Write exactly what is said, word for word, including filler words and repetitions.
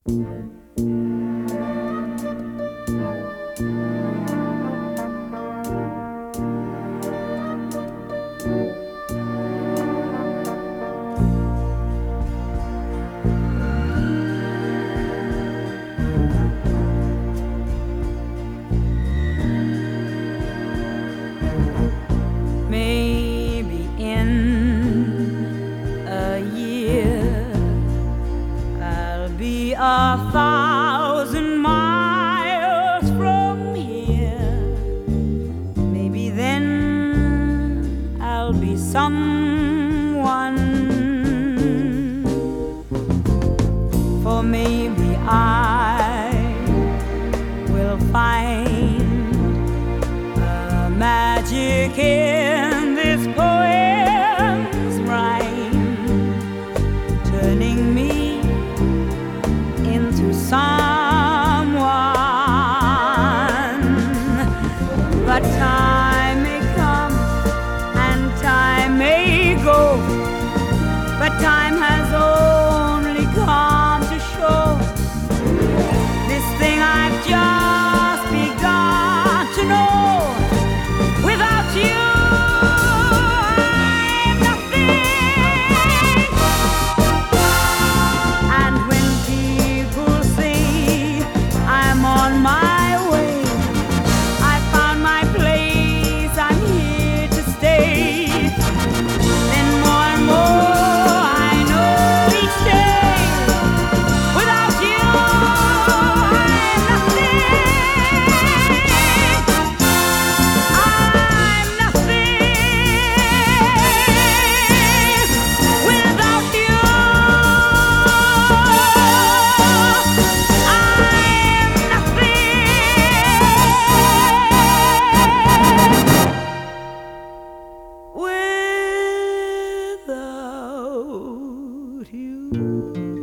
Maybe in a year I'll be a thousand miles from here. Maybe then I'll be someone. For maybe I will find a magic in this poem's rhyme, turning me into someone. But time may come and time may go, but time has only come to show this thing I've just begun to know. Without you, I'm nothing. And when people say I'm on my way, I found my place, I'm here to stay. Then more and more I know each day, without you, I'm nothing. I'm nothing without you. I'm nothing without you.